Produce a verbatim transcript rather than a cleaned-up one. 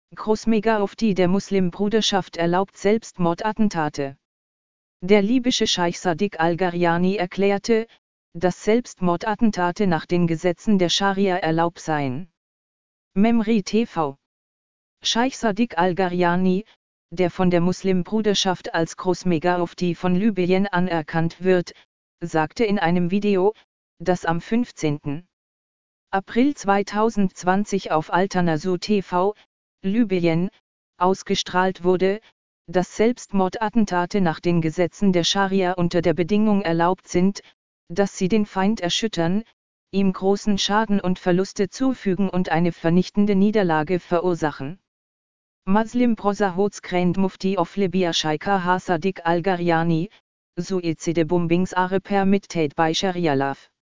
Großmega-Mufti der Muslimbruderschaft erlaubt Selbstmordattentate. Der libysche Scheich Sadiq al-Gharyani erklärte, dass Selbstmordattentate nach den Gesetzen der Scharia erlaubt seien. Memri T V. Scheich Sadiq al-Gharyani, der von der Muslimbruderschaft als Großmega-Mufti von Libyen anerkannt wird, sagte in einem Video, das am fünfzehnten April zweitausendzwanzig auf Altanasu T V, Libyen, ausgestrahlt wurde, dass Selbstmordattentate nach den Gesetzen der Scharia unter der Bedingung erlaubt sind, dass sie den Feind erschüttern, ihm großen Schaden und Verluste zufügen und eine vernichtende Niederlage verursachen. Muslim Brotherhood's Grand Mufti of Libya Sheikh Sadiq al-Gharyani, Suicide bombings are permitted by Sharia law.